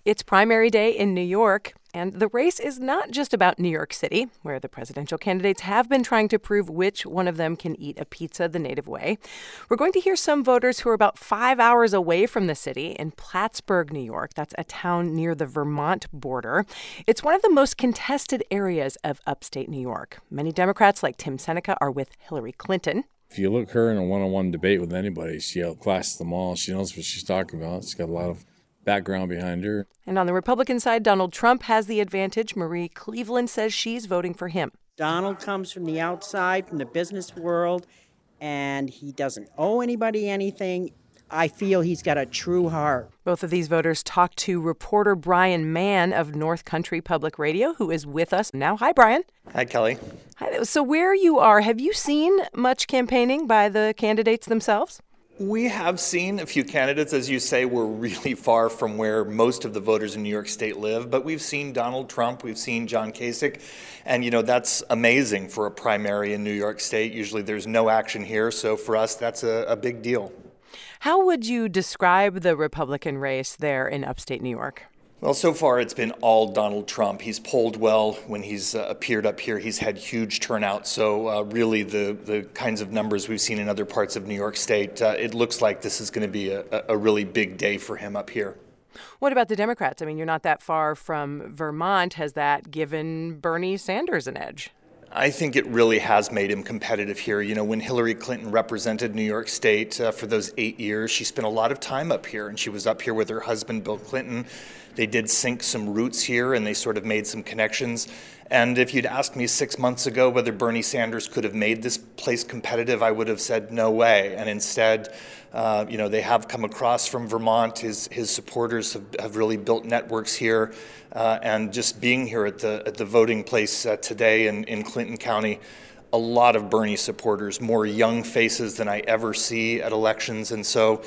It's primary day in New York, and the race is not just about New York City, where the presidential candidates have been trying to prove which one of them can eat a pizza the native way. We're going to hear some voters who are about 5 hours away from the city in Plattsburgh, New York. That's a town near the Vermont border. It's one of the most contested areas of upstate New York. Many Democrats, like Tim Seneca, are with Hillary Clinton. If you look her in a one-on-one debate with anybody, she outclasses them all. She knows what she's talking about. She's got a lot of background behind her. And on the Republican side, Donald Trump has the advantage. Marie Cleveland says she's voting for him. Donald comes from the outside, from the business world, and he doesn't owe anybody anything. I feel he's got a true heart. Both of these voters talked to reporter Brian Mann of North Country Public Radio, who is with us now. Hi, Brian. Hi, Kelly. Hi. So where you are, have you seen much campaigning by the candidates themselves? We have seen a few candidates. As you say, we're really far from where most of the voters in New York State live. But we've seen Donald Trump, we've seen John Kasich. And, that's amazing for a primary in New York State. Usually there's no action here. So for us, that's a big deal. How would you describe the Republican race there in upstate New York? Well, so far it's been all Donald Trump. He's polled well when he's appeared up here. He's had huge turnout. So really the kinds of numbers we've seen in other parts of New York State, it looks like this is going to be a really big day for him up here. What about the Democrats? I mean, you're not that far from Vermont. Has that given Bernie Sanders an edge? I think it really has made him competitive here. When Hillary Clinton represented New York State for those 8 years, she spent a lot of time up here, and she was up here with her husband, Bill Clinton. They did sink some roots here, and they sort of made some connections. And if you'd asked me 6 months ago whether Bernie Sanders could have made this place competitive, I would have said no way. And instead, they have come across from Vermont. His supporters have really built networks here. And just being here at the voting place today in Clinton County, a lot of Bernie supporters, more young faces than I ever see at elections. And so,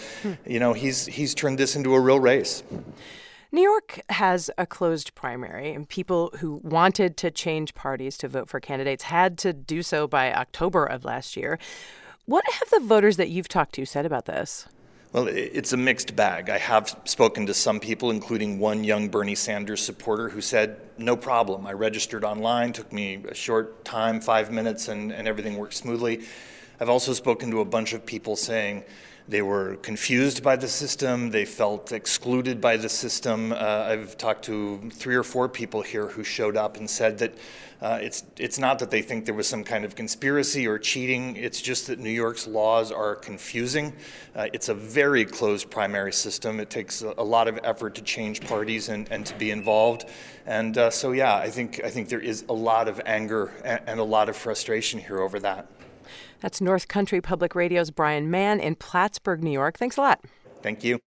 he's turned this into a real race. New York has a closed primary, and people who wanted to change parties to vote for candidates had to do so by October of last year. What have the voters that you've talked to said about this? Well, it's a mixed bag. I have spoken to some people, including one young Bernie Sanders supporter who said, no problem. I registered online, took me a short time, 5 minutes, and everything worked smoothly. I've also spoken to a bunch of people saying they were confused by the system. They felt excluded by the system. I've talked to 3 or 4 people here who showed up and said that it's not that they think there was some kind of conspiracy or cheating. It's just that New York's laws are confusing. It's a very closed primary system. It takes a lot of effort to change parties and to be involved. And I think there is a lot of anger and a lot of frustration here over that. That's North Country Public Radio's Brian Mann in Plattsburgh, New York. Thanks a lot. Thank you.